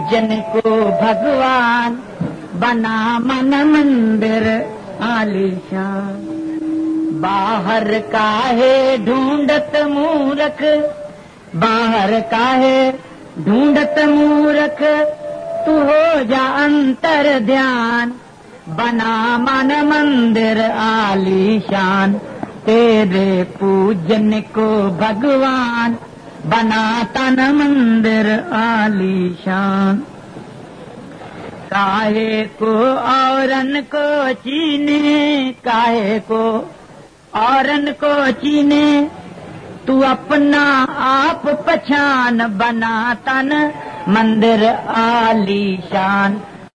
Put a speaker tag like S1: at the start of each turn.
S1: पूजन को भगवान, बना मन मंदिर आलीशान। बाहर काहे ढूंढत मूरख, बाहर काहे ढूंढत मूरख, तू हो जा अंतर ध्यान, बना मन मंदिर आलीशान। तेरे पूजन को भगवान, बना तन मंदिर आलीशान। काहे को औरन को चीने, काहे को औरन को चीने, तू अपना आप पहचान, बना तन मंदिर आलीशान।